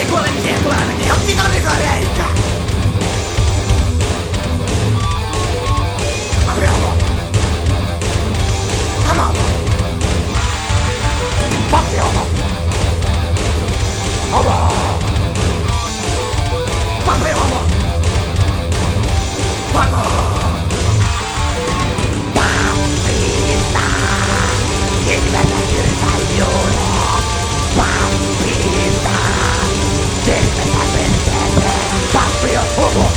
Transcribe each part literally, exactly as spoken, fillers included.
Kuolemiseen tulee ainakin johonkin tonnikaan reikä! Pappiamo! Hamamo! Pappiamo! Hamo! Pappiamo! Hamo! Pappista! Ilmetä yritä juuro! Pappista! Ilmetä perseeseen! Pappio! Homo!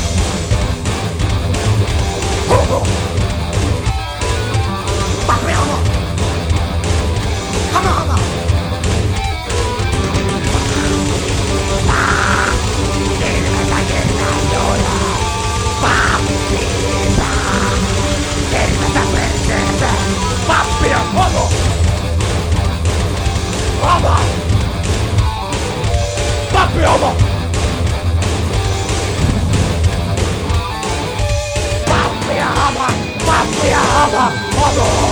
Homo! Pappiamo! Hamo! Hamo! Ilmetä yritä juuro! Pappista! Ilmetä perseeseen! Pappio! Homo! Homo! Pappi homo! Pappi homo! Pappi homo! Homo!